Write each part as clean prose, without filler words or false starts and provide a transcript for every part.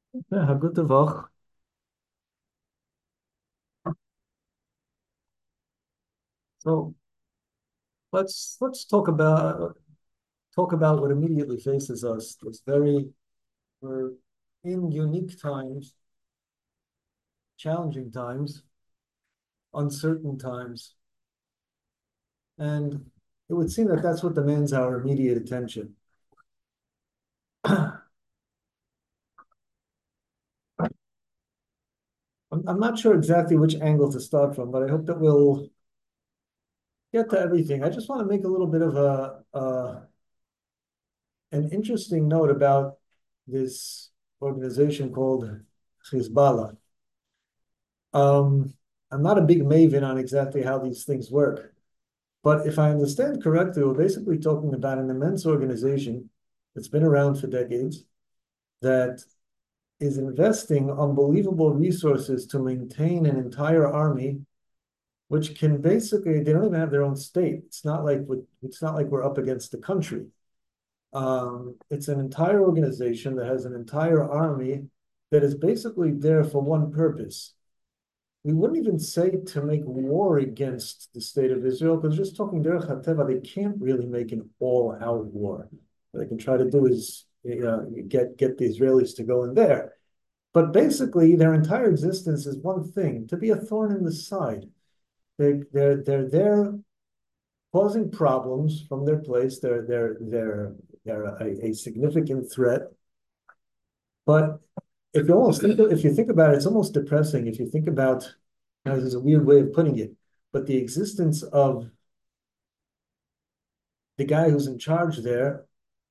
Yeah, gute Woche. So let's talk about what immediately faces us. We're in unique times, challenging times, uncertain times, and it would seem that that's what demands our immediate attention. I'm not sure exactly which angle to start from, but I hope that we'll get to everything. I just want to make a little bit of an interesting note about this organization called Hezbollah. Um, I'm not a big maven on exactly how these things work, but if I understand correctly, we're basically talking about an immense organization that's been around for decades that is investing unbelievable resources to maintain an entire army, which can basically they don't even have their own state. It's not like we're up against the country. It's an entire organization that has an entire army that is basically there for one purpose. We wouldn't even say to make war against the state of Israel, because just talking derech hateva, they can't really make an all-out war. What they can try to do is get the Israelis to go in there. But basically, their entire existence is one thing: to be a thorn in the side. They're there causing problems from their place. They're a significant threat. But if you think about it, it's almost depressing. If you think about, this is a weird way of putting it, but the existence of the guy who's in charge there,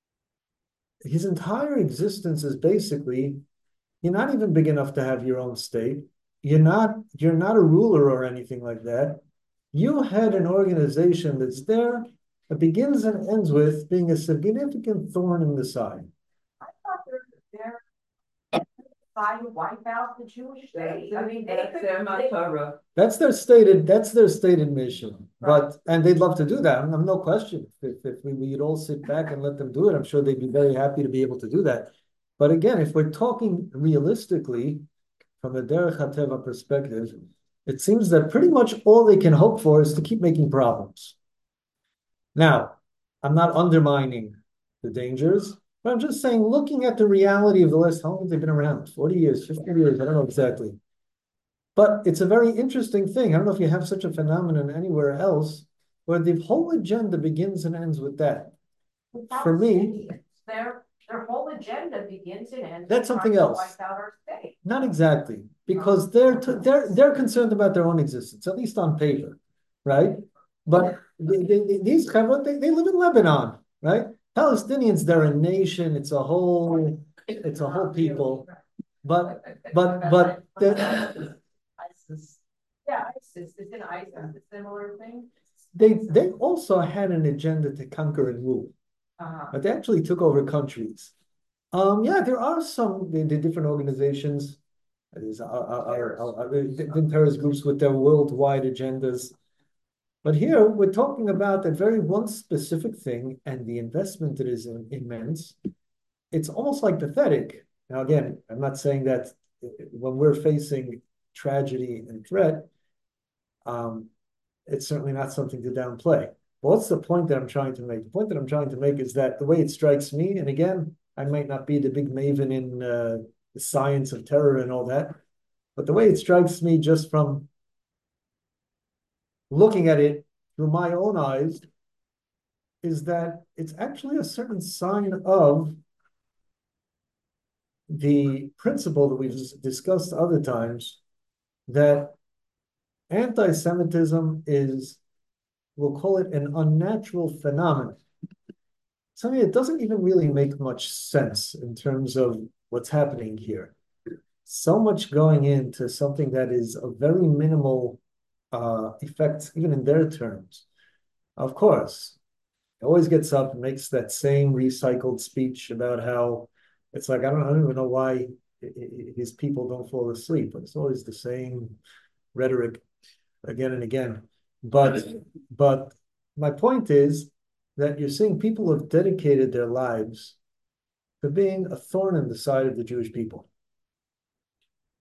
his entire existence is basically you're not even big enough to have your own state. You're not a ruler or anything like that. You had an organization that's there that begins and ends with being a significant thorn in the side. They're trying to wipe out the Jewish state. I mean, they could, their Matorah. That's their stated mission. Right. And they'd love to do that. I'm no question. If we'd all sit back and let them do it, I'm sure they'd be very happy to be able to do that. But again, if we're talking realistically from a Derech HaTeva perspective, it seems that pretty much all they can hope for is to keep making problems. Now, I'm not undermining the dangers, but I'm just saying, looking at the reality of the last, how long have they been around? 40 years, 50 years, I don't know exactly. But it's a very interesting thing. I don't know if you have such a phenomenon anywhere else where the whole agenda begins and ends with that. For me, their whole agenda begins and ends that's with something trying to else. wipe out our state. Not exactly, because they're concerned about their own existence, at least on paper, right? But these Chavot, they live in Lebanon, right? Palestinians, they're a nation. It's a whole people. But ISIS. Yeah, ISIS. Isn't ISIS a similar thing? they also had an agenda to conquer and rule, but they actually took over countries. Yeah, there are some the different organizations. There's the terrorist groups with their worldwide agendas. But here we're talking about that very one specific thing, and the investment that is immense. It's almost like pathetic. Now, again, I'm not saying that when we're facing tragedy and threat, um, it's certainly not something to downplay. But what's the point that I'm trying to make? The point that I'm trying to make is that the way it strikes me, and again, I might not be the big maven in the science of terror and all that, but the way it strikes me just from looking at it through my own eyes is that it's actually a certain sign of the principle that we've discussed other times that anti-Semitism is, we'll call it an unnatural phenomenon. Something that doesn't even really make much sense in terms of what's happening here. So much going into something that is a very minimal effect, even in their terms. Of course, always gets up and makes that same recycled speech about how it's like, I don't even know why his people don't fall asleep, but it's always the same rhetoric again and again. But my point is that you're seeing people have dedicated their lives to being a thorn in the side of the Jewish people.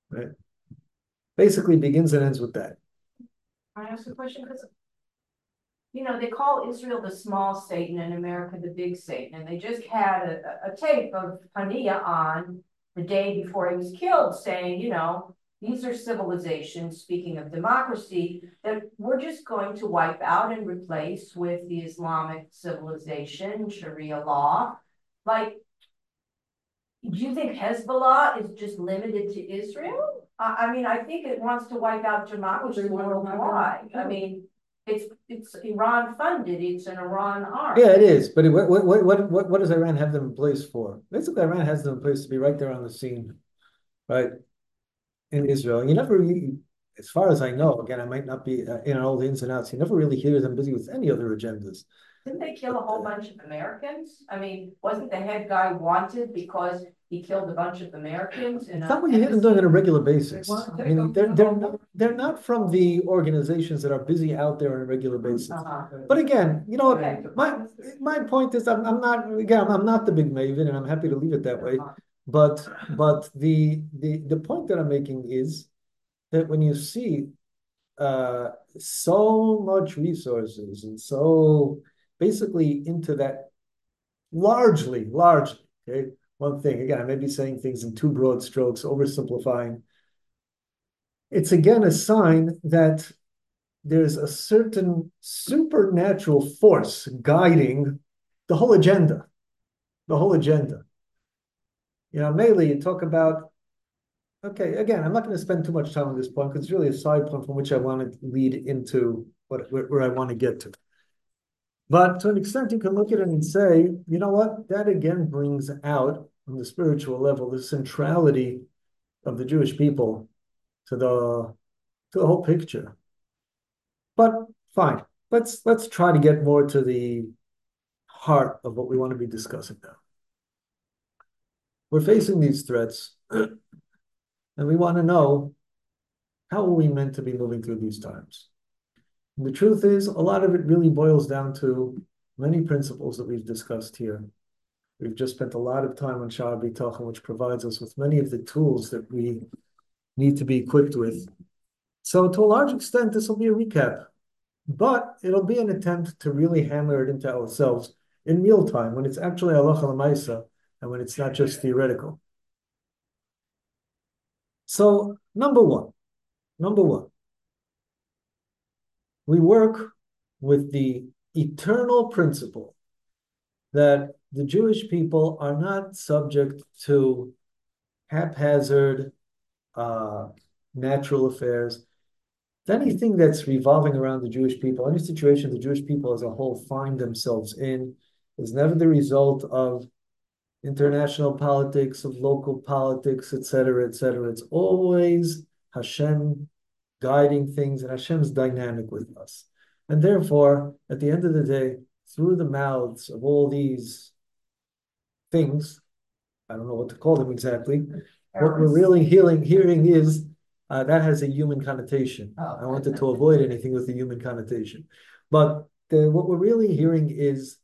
right? Basically begins and ends with that. I ask a question? Because, they call Israel the small Satan and America the big Satan. And they just had a tape of Hania on the day before he was killed saying, these are civilizations, speaking of democracy, that we're just going to wipe out and replace with the Islamic civilization, Sharia law. Like, do you think Hezbollah is just limited to Israel? I mean, I think it wants to wipe out democracy worldwide. I mean, it's Iran funded. It's an Iran arm. Yeah, it is. But what does Iran have them in place for? Basically, Iran has them in place to be right there on the scene, right, in Israel. You never really, as far as I know, again, I might not be in all the ins and outs. You never really hear them busy with any other agendas. Didn't they kill a whole bunch of Americans? I mean, wasn't the head guy wanted because he killed a bunch of Americans? It's not what you hear them doing on a regular basis. I mean, they're not from the organizations that are busy out there on a regular basis. But again, my point is I'm not the big maven, and I'm happy to leave it that way. But the point that I'm making is that when you see so much resources and so basically into that largely, okay. One thing, again, I may be saying things in too broad strokes, oversimplifying. It's again a sign that there's a certain supernatural force guiding the whole agenda. The whole agenda. Mainly you talk about, okay, again, I'm not going to spend too much time on this point because it's really a side point from which I want to lead into where I want to get to. But to an extent, you can look at it and say, you know what? That again brings out on the spiritual level the centrality of the Jewish people to the whole picture. But fine, let's try to get more to the heart of what we want to be discussing now. We're facing these threats, and we want to know how are we meant to be moving through these times. And the truth is, a lot of it really boils down to many principles that we've discussed here. We've just spent a lot of time on Sha'ar B'Tachon, which provides us with many of the tools that we need to be equipped with. So to a large extent, this will be a recap, but it'll be an attempt to really hammer it into ourselves in real time, when it's actually halacha l'maisa, and when it's not just theoretical. So number one, we work with the eternal principle that the Jewish people are not subject to haphazard natural affairs. Anything that's revolving around the Jewish people, any situation the Jewish people as a whole find themselves in, is never the result of international politics, of local politics, etc., etc. It's always Hashem guiding things, and Hashem's dynamic with us. And therefore, at the end of the day, through the mouths of all these things, I don't know what to call them exactly, what we're really hearing is that has a human connotation. I wanted to avoid anything with a human connotation. But what we're really hearing is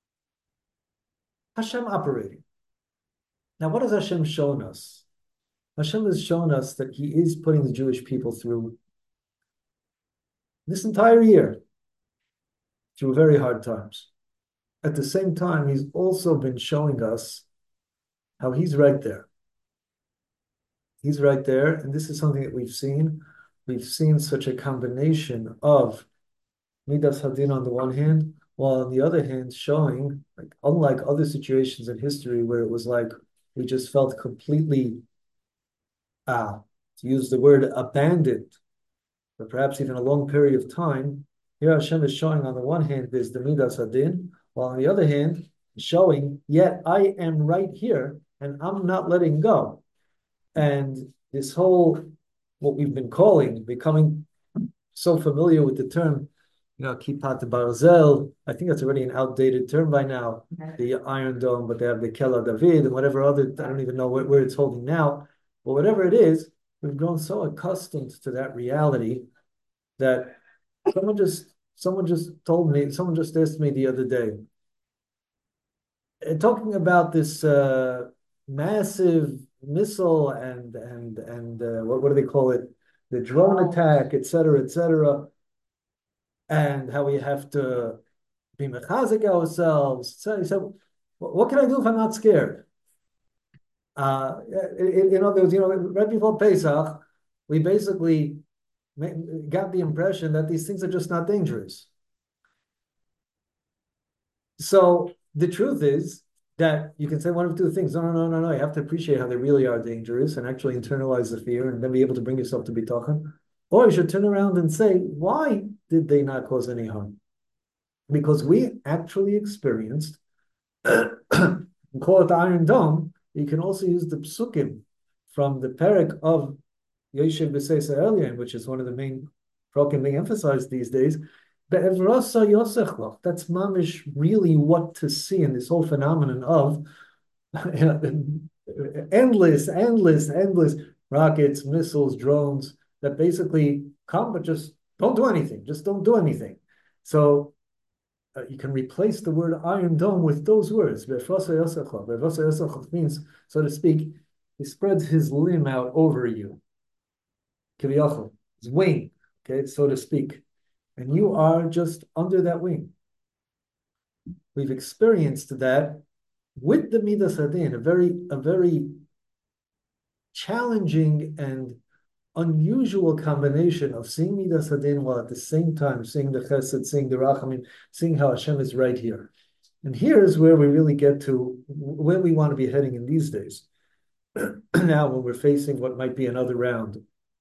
Hashem operating. Now, what has Hashem shown us? Hashem has shown us that He is putting the Jewish people through this entire year through very hard times. At the same time, He's also been showing us how He's right there. He's right there, and this is something that we've seen. We've seen such a combination of Midas Hadin on the one hand, while on the other hand, showing, like, unlike other situations in history where it was like we just felt completely, to use the word, abandoned, or perhaps even a long period of time. Here Hashem is showing on the one hand there's the Midas Hadin, while on the other hand, showing, yet I am right here and I'm not letting go. And this whole, what we've been calling, becoming so familiar with the term, Kipat Barzel, I think that's already an outdated term by now, the Iron Dome, but they have the Kela David and whatever other, I don't even know where it's holding now, but whatever it is, we've grown so accustomed to that reality that someone just asked me the other day, talking about this massive missile and what do they call it? The drone attack, et cetera, and how we have to be mechazik ourselves. So he said, what can I do if I'm not scared? There was, right before Pesach, we basically got the impression that these things are just not dangerous. So the truth is that you can say one of two things. No. You have to appreciate how they really are dangerous and actually internalize the fear and then be able to bring yourself to bitachon. Or you should turn around and say, why did they not cause any harm? Because we actually experienced, call it the Iron Dome. You can also use the psukim from the parak of Yoshev B'Seisa Elyon, which is one of the main prokim being emphasized these days. That's mamish really what to see in this whole phenomenon of endless rockets, missiles, drones that basically come but just don't do anything. Just don't do anything. So you can replace the word Iron Dome with those words. Means, so to speak, he spreads his limb out over you. His wing, okay, so to speak. And you are just under that wing. We've experienced that with the Midas Hadin, a very challenging and unusual combination of seeing Midas Hadin while at the same time seeing the Chesed, seeing the Rachamim, seeing how Hashem is right here. And here's where we really get to where we want to be heading in these days. Now, when we're facing what might be another round,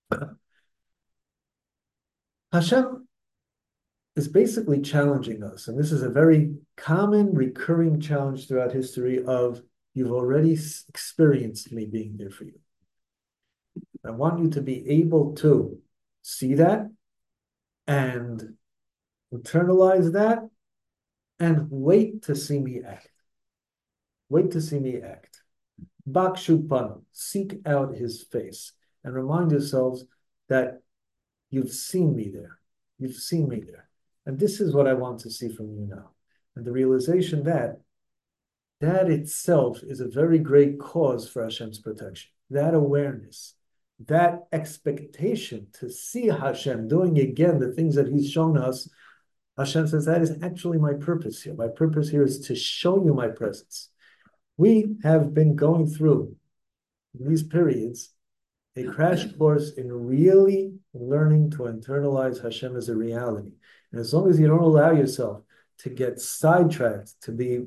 Hashem is basically challenging us, and this is a very common, recurring challenge throughout history of, you've already experienced me being there for you. I want you to be able to see that and internalize that and wait to see me act. Wait to see me act. Bakshu panu, seek out his face and remind yourselves that you've seen me there. You've seen me there. And this is what I want to see from you now. And the realization that that itself is a very great cause for Hashem's protection. That awareness, that expectation to see Hashem doing again the things that he's shown us. Hashem says, that is actually my purpose here. My purpose here is to show you my presence. We have been going through in these periods a crash course in really learning to internalize Hashem as a reality. And as long as you don't allow yourself to get sidetracked, to be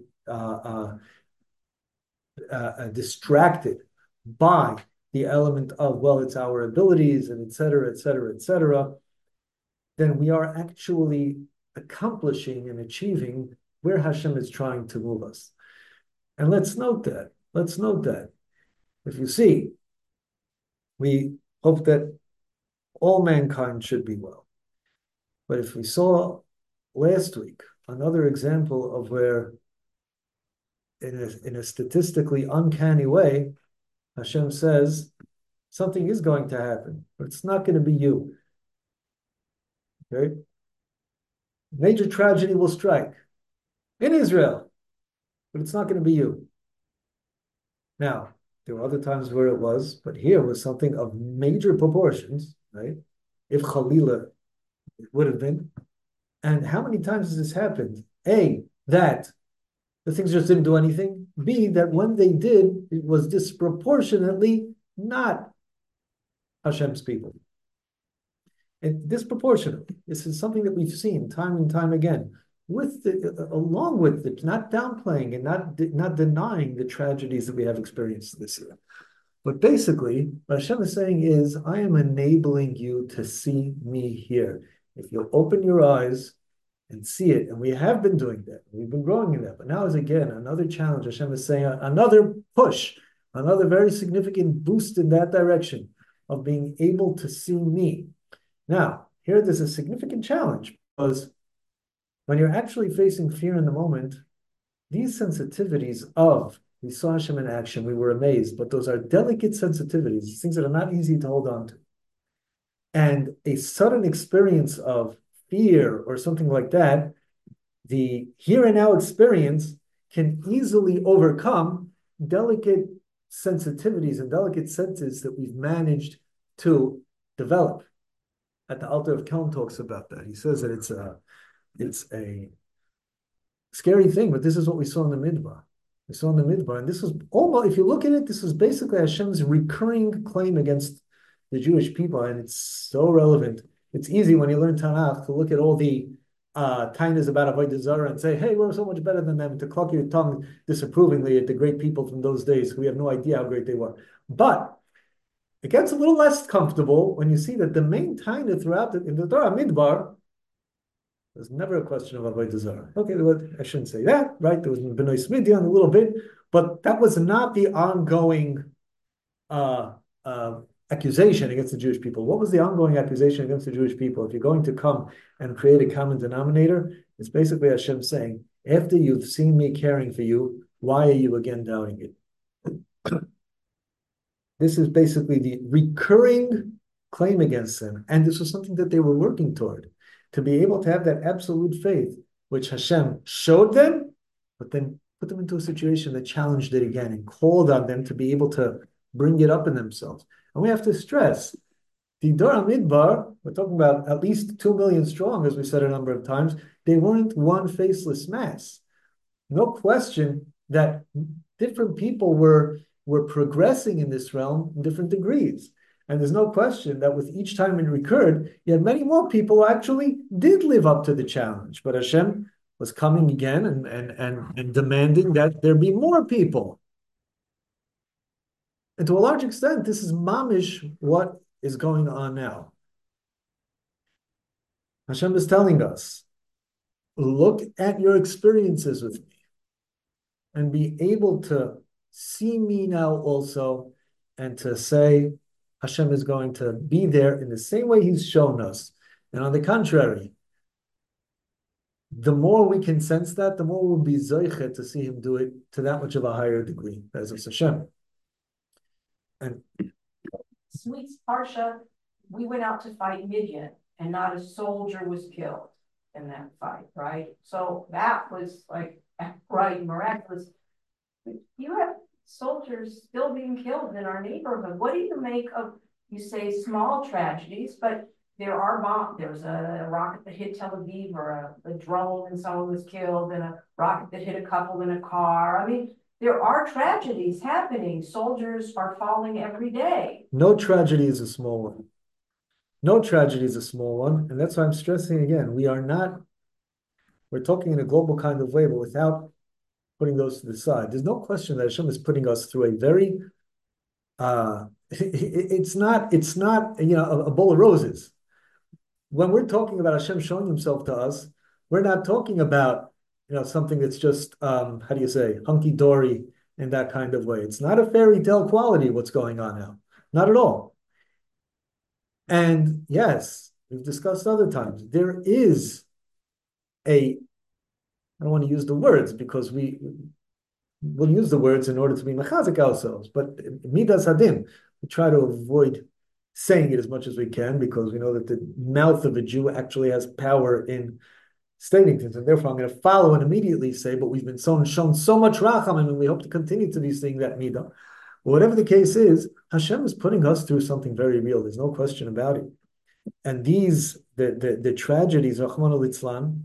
distracted by the element of, well, it's our abilities and et cetera, then we are actually accomplishing and achieving where Hashem is trying to move us. And let's note that. If you see, we hope that all mankind should be well. But if we saw last week another example of where, in a statistically uncanny way, Hashem says something is going to happen, but it's not going to be you. Okay? Major tragedy will strike in Israel, but it's not going to be you. Now, there were other times where it was, but here was something of major proportions, right? If Khalila it would have been. And how many times has this happened? A, that the things just didn't do anything. B, that when they did, it was disproportionately not Hashem's people. And disproportionately. This is something that we've seen time and time again. Along with it, not downplaying and not denying the tragedies that we have experienced this year. But basically, what Hashem is saying is, I am enabling you to see me here. If you open your eyes and see it, and we have been doing that, we've been growing in that, but now is again another challenge. Hashem is saying another push, another very significant boost in that direction of being able to see me. Now, here there's a significant challenge, because when you're actually facing fear in the moment, these sensitivities of, we saw Hashem in action, we were amazed, but those are delicate sensitivities, things that are not easy to hold on to. And a sudden experience of fear or something like that, the here and now experience can easily overcome delicate sensitivities and delicate senses that we've managed to develop. At the Alter of Kelm talks about that. He says that it's a scary thing, but this is what we saw in the Midbar. We saw in the Midbar, and this is almost, if you look at it, this is basically Hashem's recurring claim against the Jewish people, and it's so relevant. It's easy when you learn Tanakh to look at all the tainas about Avodah Zarah and say, hey, we're so much better than them, and to cluck your tongue disapprovingly at the great people from those days. We have no idea how great they were. But it gets a little less comfortable when you see that the main taina throughout in the Torah Midbar, there's never a question of Avodah Zarah. Okay, I shouldn't say that, right? There was Bnei Smidian a little bit, but that was not the ongoing accusation against the Jewish people. What was the ongoing accusation against the Jewish people? If you're going to come and create a common denominator, it's basically Hashem saying, after you've seen me caring for you, why are you again doubting it? This is basically the recurring claim against them. And this was something that they were working toward, to be able to have that absolute faith, which Hashem showed them, but then put them into a situation that challenged it again and called on them to be able to bring it up in themselves. And we have to stress, the Dor Midbar, we're talking about at least 2 million strong, as we said a number of times, they weren't one faceless mass. No question that different people were progressing in this realm in different degrees. And there's no question that with each time it recurred, you had many more people who actually did live up to the challenge. But Hashem was coming again and demanding that there be more people. And to a large extent, this is mamish what is going on now. Hashem is telling us, look at your experiences with me and be able to see me now also, and to say Hashem is going to be there in the same way He's shown us. And on the contrary, the more we can sense that, the more we'll be zoichet to see Him do it to that much of a higher degree. As of Hashem. And Sweet Parsha, we went out to fight Midian, and not a soldier was killed in that fight, right? So that was like, right, miraculous. You have soldiers still being killed in our neighborhood. What do you make of, you say small tragedies, but there are bombs. There was a rocket that hit Tel Aviv, or a drone and someone was killed, and a rocket that hit a couple in a car. I mean, there are tragedies happening. Soldiers are falling every day. No tragedy is a small one. No tragedy is a small one. And that's why I'm stressing again, we're talking in a global kind of way, but without putting those to the side. There's no question that Hashem is putting us through a very, it's not a bowl of roses. When we're talking about Hashem showing Himself to us, we're not talking about something that's just hunky-dory in that kind of way. It's not a fairy tale quality what's going on now. Not at all. And yes, we've discussed other times, there is I don't want to use the words because we'll use the words in order to be mechazik ourselves, but midas hadim, we try to avoid saying it as much as we can because we know that the mouth of a Jew actually has power in stating things, and therefore I'm going to follow and immediately say, but we've been shown so much racham, and we hope to continue to be seeing that midah. Whatever the case is, Hashem is putting us through something very real. There's no question about it. And the tragedies, Rahman al-Itzlan,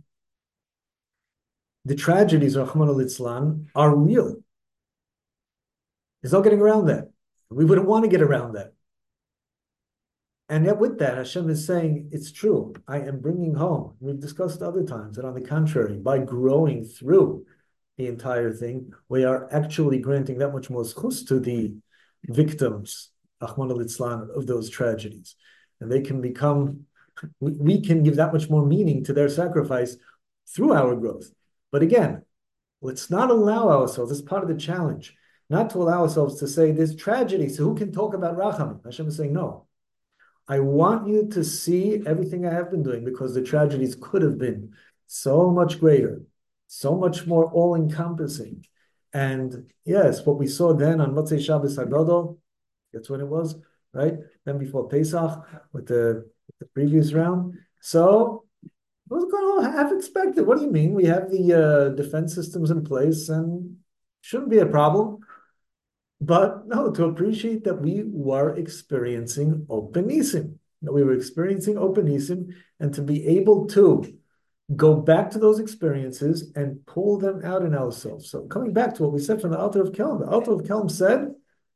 Rahman al-Itzlan, are real. There's no getting around that. We wouldn't want to get around that. And yet with that, Hashem is saying, it's true. I am bringing home. We've discussed other times that on the contrary, by growing through the entire thing, we are actually granting that much more schus to the victims, Rahman al-Itzlan, of those tragedies. And they can we can give that much more meaning to their sacrifice through our growth. But again, let's not allow ourselves, this is part of the challenge, not to allow ourselves to say there's tragedy, so who can talk about Rachamim? Hashem is saying, no. I want you to see everything I have been doing because the tragedies could have been so much greater, so much more all-encompassing. And yes, what we saw then on Motzei Shabbos HaGadol, that's when it was, right? Then before Pesach with the previous round. So it was going to half expected. What do you mean? We have the defense systems in place and shouldn't be a problem. But no, to appreciate that we were experiencing open nisim, that we were experiencing open nisim, and to be able to go back to those experiences and pull them out in ourselves. So coming back to what we said from the Alter of Kelm, the Alter of Kelm said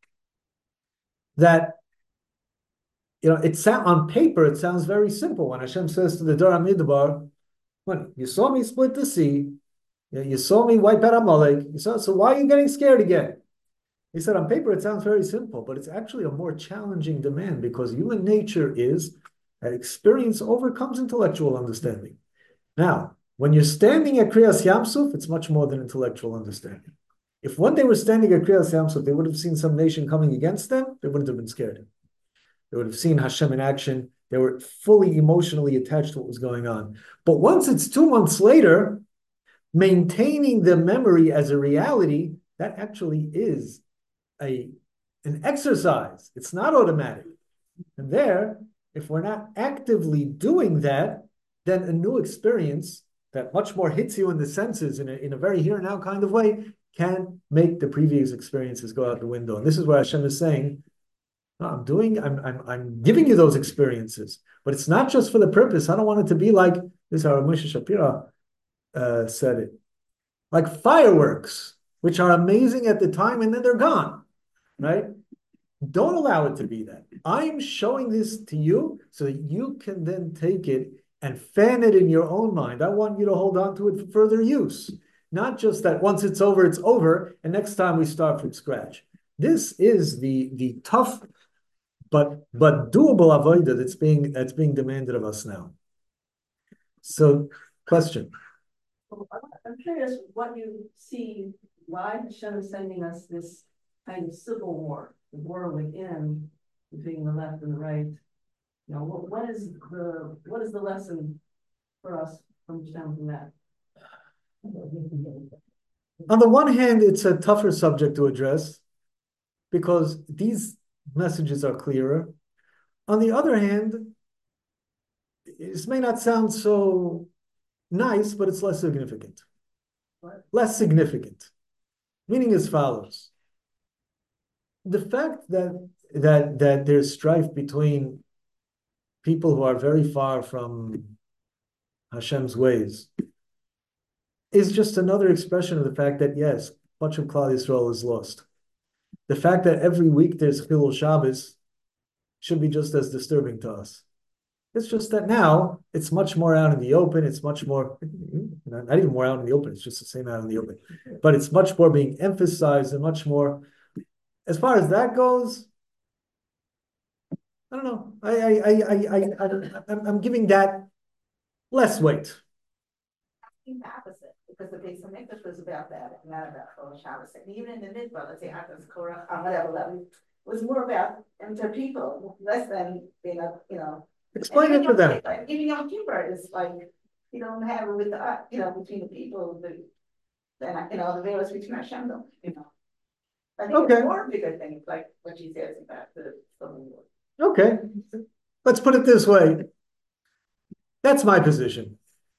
that on paper it sounds very simple when Hashem says to the Dor Midbar, "When you saw me split the sea, you saw me wipe out Amalek, so why are you getting scared again?" He said, on paper, it sounds very simple, but it's actually a more challenging demand because human nature is that experience overcomes intellectual understanding. Now, when you're standing at Kriyas Yamsuf, it's much more than intellectual understanding. If when they were standing at Kriyas Yamsuf, they would have seen some nation coming against them, they wouldn't have been scared. They would have seen Hashem in action. They were fully emotionally attached to what was going on. But once it's 2 months later, maintaining the memory as a reality, that actually is an exercise. It's not automatic. And there, if we're not actively doing that, then a new experience that much more hits you in the senses in a very here and now kind of way can make the previous experiences go out the window. And this is what Hashem is saying. No, I'm giving you those experiences, but it's not just for the purpose. I don't want it to be like this. How Moshe Shapira said it, like fireworks, which are amazing at the time and then they're gone. Right? Don't allow it to be that. I'm showing this to you so that you can then take it and fan it in your own mind. I want you to hold on to it for further use. Not just that once it's over, and next time we start from scratch. This is the tough but doable avodah that's being demanded of us now. So, question. I'm curious what you see, why Hashem is sending us this kind of civil war, the war within between the left and the right. You know, what is the lesson for us from Hashem from that? On the one hand, it's a tougher subject to address because these messages are clearer. On the other hand, this may not sound so nice, but it's less significant. What? Less significant. Meaning as follows. The fact that there's strife between people who are very far from Hashem's ways is just another expression of the fact that, yes, much of Klal Yisrael is lost. The fact that every week there's Chilul Shabbos should be just as disturbing to us. It's just that now it's much more out in the open. It's much more, not even more out in the open. It's just the same out in the open. But it's much more being emphasized and much more. As far as that goes, I don't know. I'm giving that less weight. I think the opposite, because the Beis Hamikdash was about that, not about Chol Shabbos. And even in the Midbar, let's say Atas Korach, on whatever level, was more about people, less than being Explain it to them. Even Yom Kippur is like, you don't have it with the, between the people, the veil is between Hashem, I think Okay. it's more bigger things, like what she says about the Civil War. Okay. Let's put it this way. That's my position.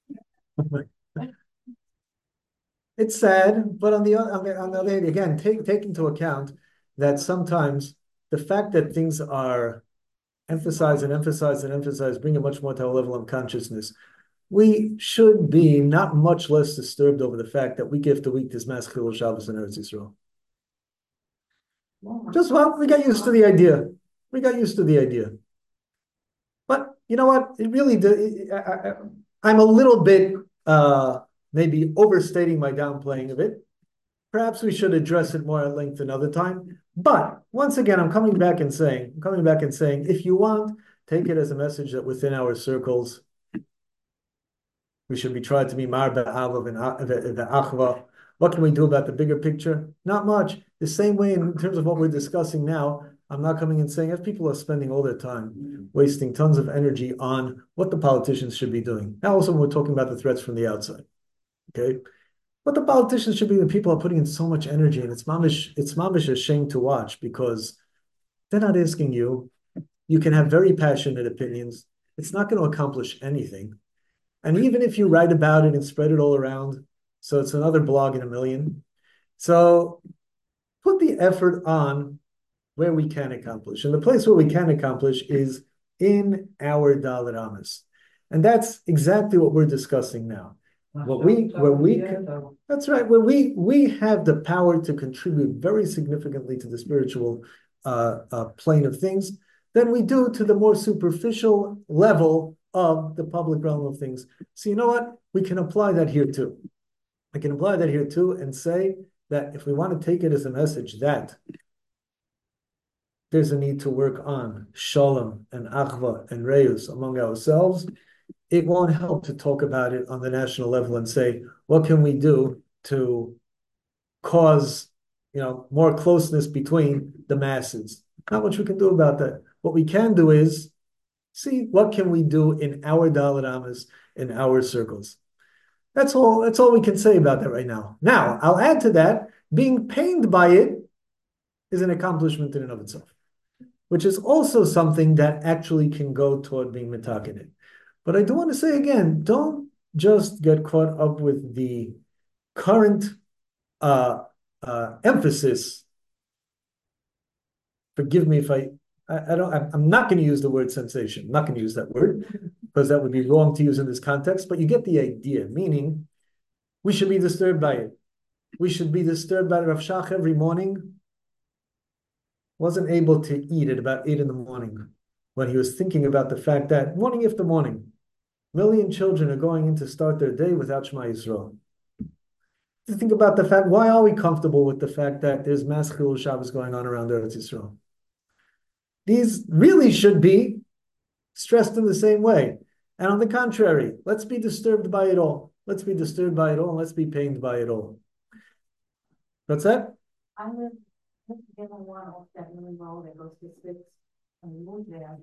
It's sad, but on the other hand, again, take into account that sometimes the fact that things are emphasized, bring it much more to a level of consciousness. We should be not much less disturbed over the fact that week after week there's Mass Chilul Shabbos in Eretz Yisrael. Just we got used to the idea. But you know what? It really I'm a little bit maybe overstating my downplaying of it. Perhaps we should address it more at length another time. But once again, I'm coming back and saying, if you want, take it as a message that within our circles, we should be trying to be mar be'avav and achva. What can we do about the bigger picture? Not much. The same way in terms of what we're discussing now, I'm not coming and saying if people are spending all their time wasting tons of energy on what the politicians should be doing. Now also we're talking about the threats from the outside. Okay? What the politicians should be, the people are putting in so much energy, and it's mamish a shame to watch because they're not asking you. You can have very passionate opinions. It's not going to accomplish anything. And even if you write about it and spread it all around, so it's another blog in a million. So put the effort on where we can accomplish. And the place where we can accomplish is in our Dalet Amos. And that's exactly what we're discussing now. That's right, where we have the power to contribute very significantly to the spiritual plane of things than we do to the more superficial level of the public realm of things. So you know what? We can apply that here too. I can apply that here too and say that if we want to take it as a message that there's a need to work on shalom and achva and reus among ourselves, it won't help to talk about it on the national level and say, what can we do to cause, more closeness between the masses? Not much we can do about that. What we can do is see what can we do in our Dalet Amos, in our circles. That's all we can say about that right now. Now, I'll add to that, being pained by it is an accomplishment in and of itself, which is also something that actually can go toward being mitakenet. But I do want to say again, don't just get caught up with the current emphasis. Forgive me if I'm not going to use the word sensation. I'm not going to use that word because that would be wrong to use in this context, but you get the idea, meaning we should be disturbed by it. We should be disturbed by Rav Shach every morning. Wasn't able to eat at about 8 a.m. when he was thinking about the fact that morning after morning, million children are going in to start their day without Shema Yisrael. To think about the fact, why are we comfortable with the fact that there's mass Chilul Shabbos going on around Eretz Yisrael? These really should be stressed in the same way. And on the contrary, let's be disturbed by it all. Let's be disturbed by it all, and let's be pained by it all. What's that? I live in one off that little road that goes to six, and we moved there.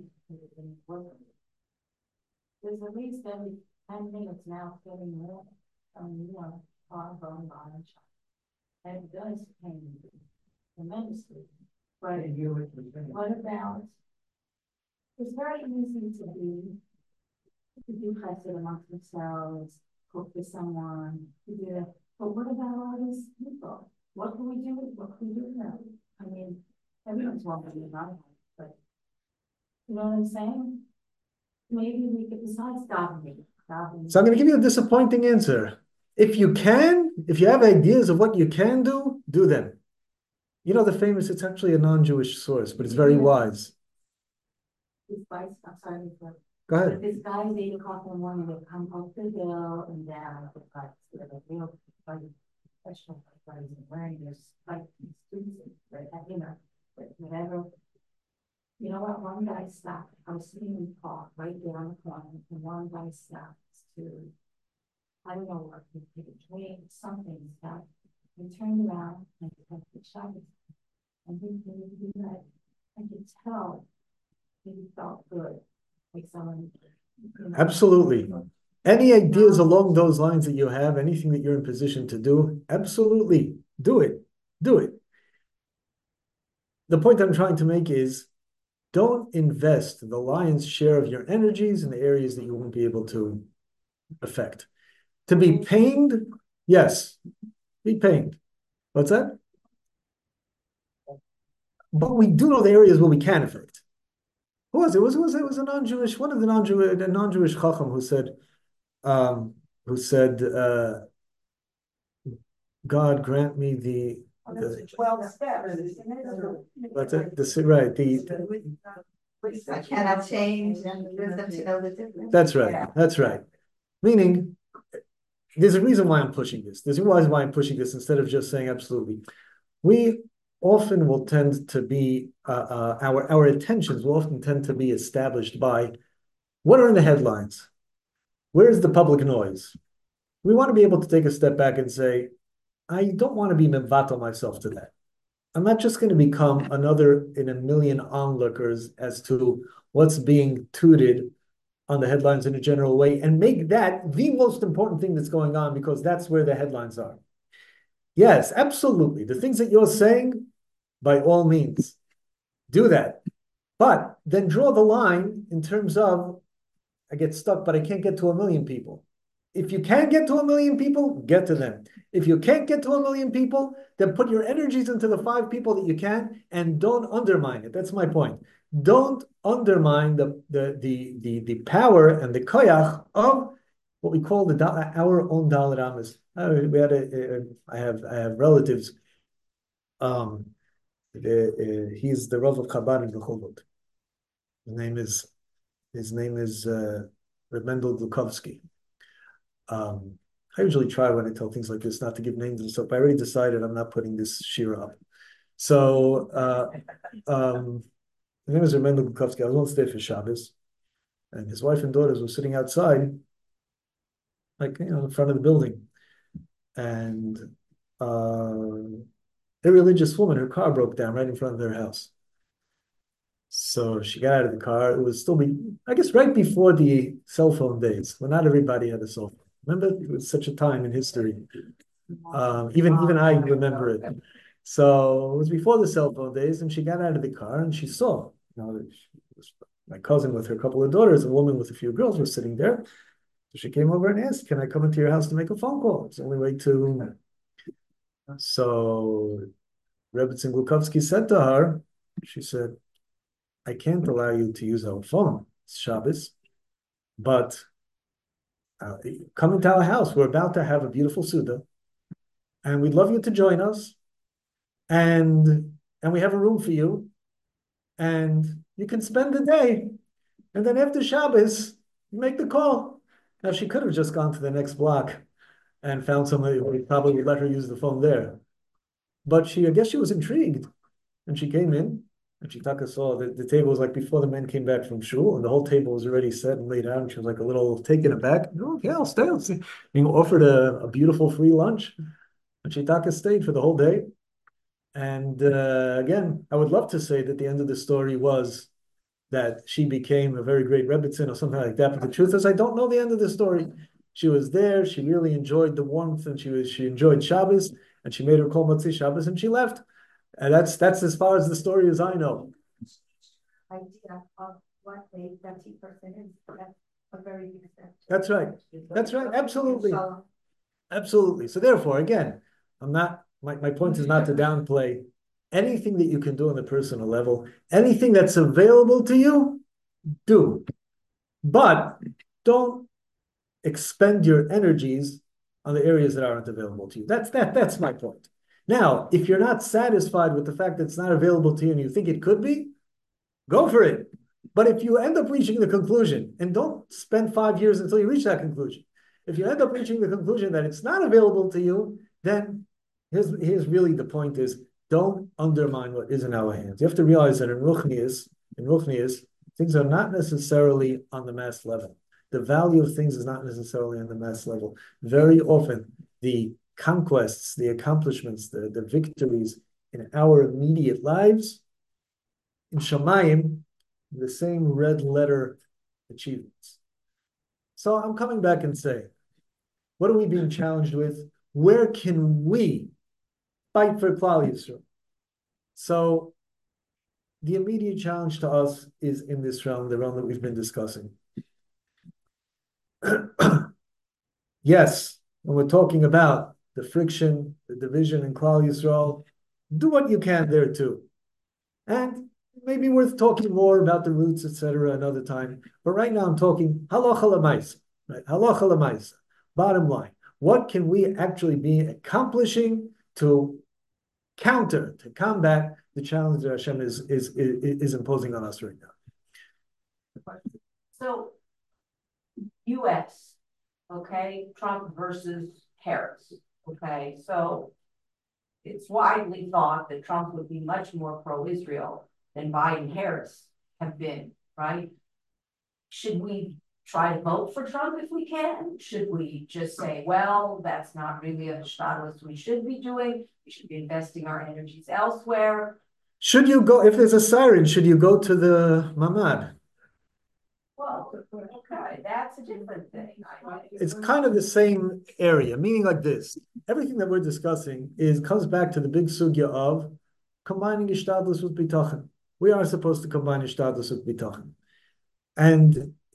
There's at least every 10 minutes now getting more, car going by and shop. And it does pain tremendously. But what about, it's very easy to do chesed amongst themselves, cook for someone, to do that. But what about all these people? What can we do? What can we do now? I mean, everyone's wanting to know, but you know what I'm saying? Maybe we could decide stopping. So I'm going to give you a disappointing answer. If you have ideas of what you can do, do them. You know the famous, it's actually a non-Jewish source, but it's very wise. I'm sorry. Go ahead. This guy's 8 o'clock in the morning, they come up the hill and down the price. They're like real professional price and wearing this like right? But whatever. You know what? One guy stopped. I was sitting in the park right down the corner, and one guy stopped to, I don't know what, he took a drink, something stopped. He turned around and he took the shot. And he like, I could tell he felt good. Like someone. Absolutely. Any ideas along those lines that you have, anything that you're in position to do, absolutely do it. Do it. The point I'm trying to make is don't invest the lion's share of your energies in the areas that you won't be able to affect. To be pained, yes, be pained. What's that? But we do know the areas where we can affect. Who was it? It was a non-Jewish, one of the non-Jewish chacham who said, God grant me the 12 steps. what's it? Right. I cannot change and wisdom to know the difference. That's right. Yeah. That's right. Meaning, there's a reason why I'm pushing this. There's a reason why I'm pushing this instead of just saying absolutely. We often will tend to be our attentions will often tend to be established by what are in the headlines. Where's the public noise? We want to be able to take a step back and say, I don't want to be mevatel myself to that. I'm not just going to become another in a million onlookers as to what's being tooted on the headlines in a general way and make that the most important thing that's going on because that's where the headlines are. Yes, absolutely. The things that you're saying, by all means, do that. But then draw the line in terms of, I get stuck, but I can't get to 1 million people. If you can get to 1 million people, get to them. If you can't get to 1 million people, then put your energies into the 5 people that you can, and don't undermine it. That's my point. Don't undermine the power and the koyach of what we call our own Dalet Amos. I have relatives. He's the Rav of Chabad in Rehovot. His name is Reb Mendel Glukovsky. I usually try when I tell things like this not to give names and stuff, but I already decided I'm not putting this shira up. So his name is Reb Mendel Glukovsky. I was once there for Shabbos, and his wife and daughters were sitting outside, like in front of the building, and a religious woman, her car broke down right in front of their house. So she got out of the car. It was still, I guess, right before the cell phone days, when not everybody had a cell phone. Remember, it was such a time in history. Even I remember it. So it was before the cell phone days, and she got out of the car and she saw, my cousin with her couple of daughters, a woman with a few girls was sitting there. So she came over and asked, "Can I come into your house to make a phone call?" It's the only way to. So Rebbetzin Glukovsky said to her, she said, "I can't allow you to use our phone. It's Shabbos, but come into our house. We're about to have a beautiful Suda, and we'd love you to join us. And we have a room for you, and you can spend the day. And then after Shabbos, you make the call." Now, she could have just gone to the next block and found somebody who probably would let her use the phone there. But I guess she was intrigued. And she came in, and she saw that the table was like before the men came back from shul, and the whole table was already set and laid out. And she was like a little taken aback. "Oh, yeah, I'll stay. Being offered a beautiful free lunch. And she stayed for the whole day. And again, I would love to say that the end of the story was that she became a very great Rebbetzin or something like that. But the truth is, I don't know the end of the story. She was there. She really enjoyed the warmth, and she enjoyed Shabbos, and she made her kol Motzei Shabbos, and she left. And that's as far as the story as I know. Idea of what a 30% is. That's a very big step. That's right. That's right. Absolutely. Absolutely. So therefore, again, my point is not to downplay anything that you can do on the personal level. Anything that's available to you, do. But don't expend your energies on the areas that aren't available to you. That's my point. Now, if you're not satisfied with the fact that it's not available to you and you think it could be, go for it. But if you end up reaching the conclusion, and don't spend 5 years until you reach that conclusion. If you end up reaching the conclusion that it's not available to you, then here's really the point is, don't undermine what is in our hands. You have to realize that in Ruchnius, things are not necessarily on the mass level. The value of things is not necessarily on the mass level. Very often, the conquests, the accomplishments, the victories in our immediate lives, in Shamayim, the same red letter achievements. So I'm coming back and saying, what are we being challenged with? Where can we fight for Klal Yisrael? So the immediate challenge to us is in this realm, the realm that we've been discussing. Yes, when we're talking about the friction, the division in Klal Yisrael, do what you can there too. And maybe worth talking more about the roots, etc., another time. But right now I'm talking halacha l'maisa, right? Halacha l'maisa. Bottom line, what can we actually be accomplishing to combat the challenge that Hashem is imposing on us right now? So, U.S., okay, Trump versus Harris, okay, so it's widely thought that Trump would be much more pro-Israel than Biden Harris have been, right? Should we try to vote for Trump if we can? Should we just say, well, that's not really a status we should be doing. We should be investing our energies elsewhere. Should you go, if there's a siren, should you go to the mamad? Well, okay, that's a different thing. It's kind of the same area, meaning like this. Everything that we're discussing comes back to the big sugya of combining ishtadlus with bitachon. We are supposed to combine ishtadlus with bitachon. And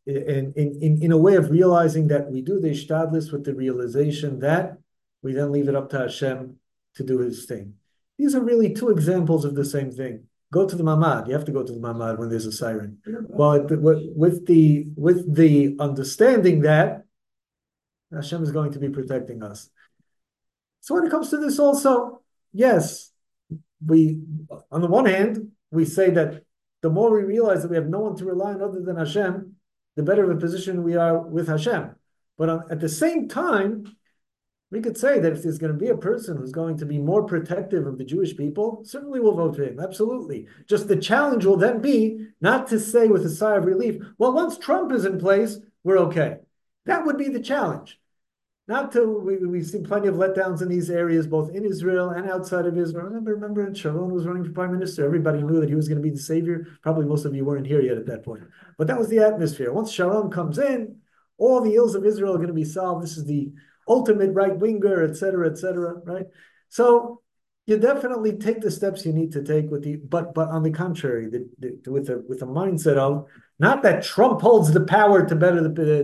in a way of realizing that we do the ishtadlis with the realization that we then leave it up to Hashem to do His thing. These are really two examples of the same thing. Go to the mamad. You have to go to the mamad when there's a siren. But with the understanding that Hashem is going to be protecting us. So when it comes to this also, yes, we, on the one hand, we say that the more we realize that we have no one to rely on other than Hashem, the better of a position we are with Hashem. But at the same time, we could say that if there's going to be a person who's going to be more protective of the Jewish people, certainly we'll vote for him. Absolutely. Just the challenge will then be not to say with a sigh of relief, well, once Trump is in place, we're okay. That would be the challenge. Not to, we've seen plenty of letdowns in these areas, both in Israel and outside of Israel. Remember when Sharon was running for prime minister, everybody knew that he was going to be the savior. Probably most of you weren't here yet at that point. But that was the atmosphere. Once Sharon comes in, all the ills of Israel are going to be solved. This is the ultimate right-winger, et cetera, right? So you definitely take the steps you need to take but on the contrary, with a mindset of not that Trump holds the power to better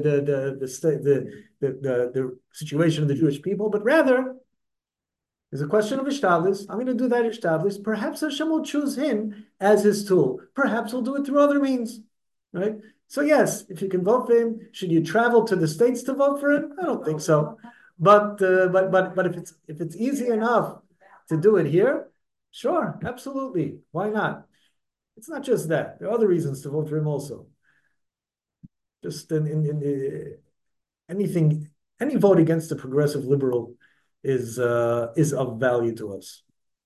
the situation of the Jewish people, but rather there's a question of ishtadlis. I'm going to do that ishtadlis. Perhaps Hashem will choose him as his tool. Perhaps he'll do it through other means, right? So yes, if you can vote for him, should you travel to the States to vote for him? I don't think so. But if it's easy enough to do it here, sure, absolutely. Why not? It's not just that. There are other reasons to vote for him also. Just any vote against a progressive liberal is of value to us.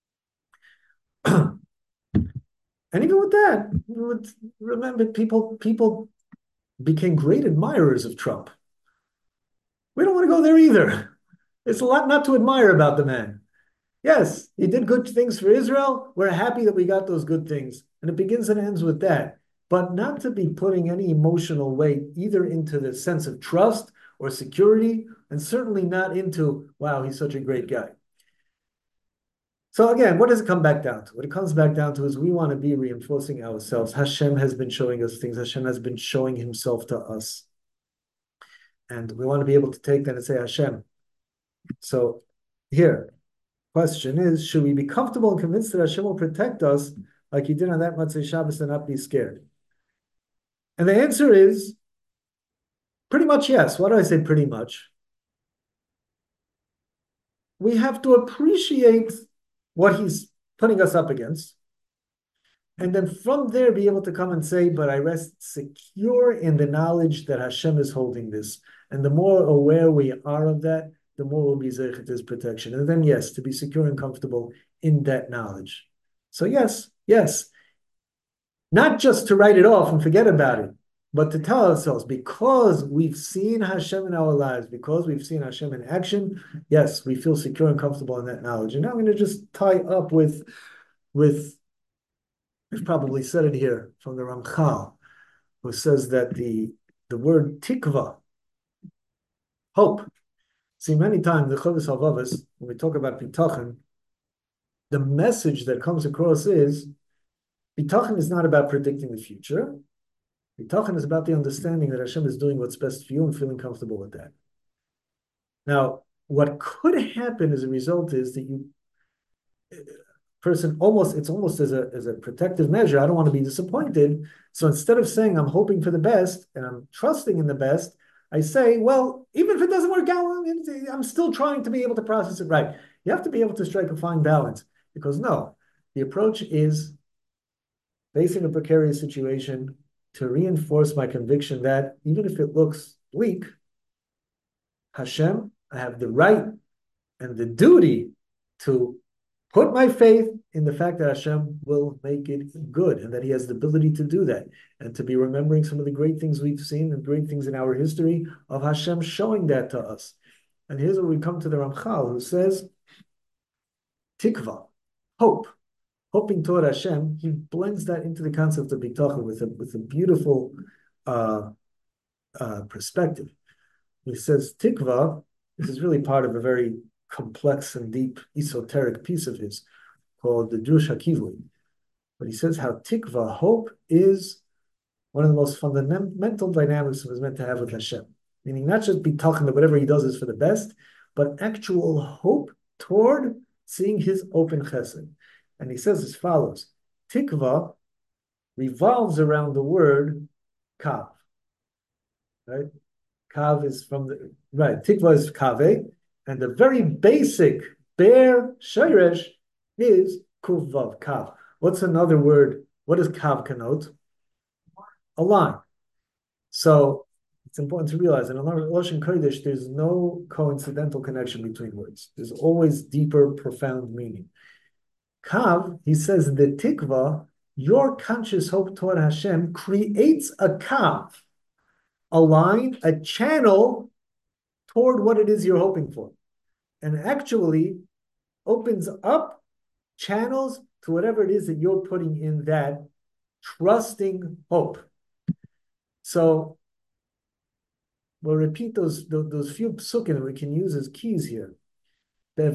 And even with that, remember people became great admirers of Trump. We don't want to go there either. It's a lot not to admire about the man. Yes, he did good things for Israel. We're happy that we got those good things. And it begins and ends with that. But not to be putting any emotional weight either into the sense of trust or security, and certainly not into, wow, he's such a great guy. So again, what does it come back down to? What it comes back down to is we want to be reinforcing ourselves. Hashem has been showing us things. Hashem has been showing himself to us. And we want to be able to take that and say, Hashem. So here, question is, should we be comfortable and convinced that Hashem will protect us like he did on that Motzei Shabbos and not be scared? And the answer is pretty much yes. Why do I say pretty much? We have to appreciate what he's putting us up against. And then from there, be able to come and say, but I rest secure in the knowledge that Hashem is holding this. And the more aware we are of that, the more we'll be zeichet his protection. And then, yes, to be secure and comfortable in that knowledge. So yes. Not just to write it off and forget about it, but to tell ourselves, because we've seen Hashem in our lives, because we've seen Hashem in action, yes, we feel secure and comfortable in that knowledge. And now I'm going to just tie up with I've probably said it here from the Ramchal, who says that the word tikva, hope. See, many times the Chovos HaLevavos, when we talk about bitachon, the message that comes across is bitachon is not about predicting the future. Bitachon is about the understanding that Hashem is doing what's best for you and feeling comfortable with that. Now, what could happen as a result is that it's almost as a protective measure. I don't want to be disappointed. So instead of saying I'm hoping for the best and I'm trusting in the best, I say, well, even if it doesn't work out, I'm still trying to be able to process it right. You have to be able to strike a fine balance, because no, the approach is facing a precarious situation to reinforce my conviction that even if it looks bleak, Hashem, I have the right and the duty to put my faith in the fact that Hashem will make it good and that he has the ability to do that, and to be remembering some of the great things we've seen and great things in our history of Hashem showing that to us. And here's where we come to the Ramchal, who says, tikva, hope, hoping toward Hashem. He blends that into the concept of bitachon with a beautiful perspective. He says tikva, this is really part of a very complex and deep esoteric piece of his called the Drush HaKivui. But he says how tikva, hope, is one of the most fundamental dynamics was meant to have with Hashem. Meaning not just be talking that whatever he does is for the best, but actual hope toward seeing his open chesed. And he says as follows, Tikva revolves around the word kav. Right? Kav is from the, right, Tikva is kave, and the very basic, bare shayresh is kuvav, kav. What's another word? What does kav connote? A line. So it's important to realize in Lashon Kodesh, there's no coincidental connection between words. There's always deeper, profound meaning. Kav, he says, the tikva, your conscious hope toward Hashem, creates a kav, a line, a channel toward what it is you're hoping for. And actually opens up channels to whatever it is that you're putting in that trusting hope. So we'll repeat those few psukim that we can use as keys here. Like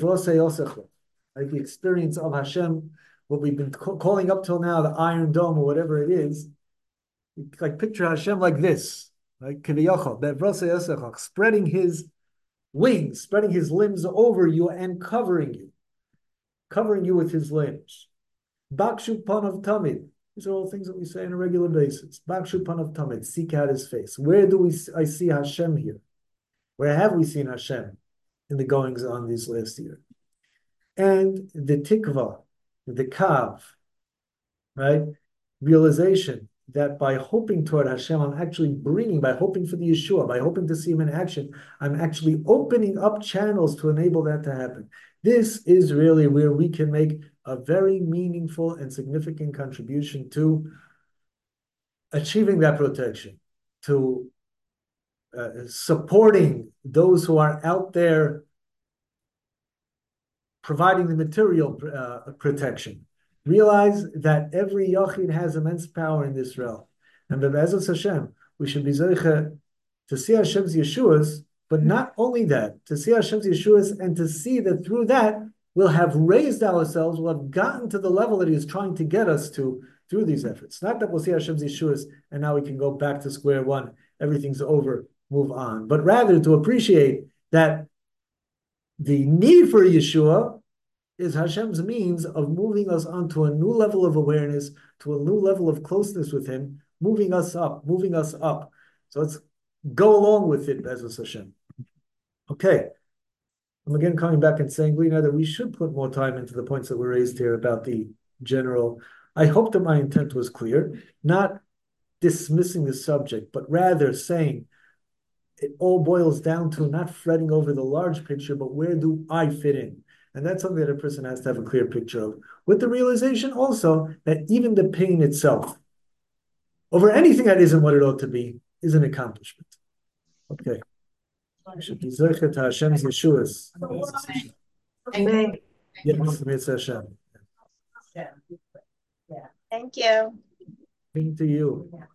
the experience of Hashem, what we've been calling up till now, the Iron Dome or whatever it is. Like picture Hashem like this, like Kiviyachal, spreading his wings, spreading his limbs over you and covering you with his limbs. Bakshu Panav Tamid. These are all things that we say on a regular basis. Bakshu Panav Tamid, seek out his face. Where do I see Hashem here? Where have we seen Hashem in the goings on this last year? And the tikva, the kav, right? Realization that by hoping toward Hashem, I'm actually by hoping for the Yeshua, by hoping to see him in action, I'm actually opening up channels to enable that to happen. This is really where we can make a very meaningful and significant contribution to achieving that protection, to supporting those who are out there providing the material protection. Realize that every Yachid has immense power in this realm. And Be'ezras Hashem, we should be zeicha to see Hashem's Yeshuas, but not only that, to see Hashem's Yeshuas and to see that through that, we'll have raised ourselves, we'll have gotten to the level that he is trying to get us to through these efforts. Not that we'll see Hashem's Yeshuas and now we can go back to square one, everything's over, move on. But rather to appreciate that the need for Yeshua is Hashem's means of moving us onto a new level of awareness, to a new level of closeness with him, moving us up. So let's go along with it, Be'ezras Hashem. Okay. I'm again coming back and saying, Lena, that we should put more time into the points that were raised here about the general. I hope that my intent was clear, not dismissing the subject, but rather saying it all boils down to not fretting over the large picture, but where do I fit in? And that's something that a person has to have a clear picture of, with the realization also that even the pain itself, over anything that isn't what it ought to be, is an accomplishment. Okay. Should be zeicha to Hashem's Yeshuas. Amen. Yes, Mitzvah Hashem. Thank you. Thank to you.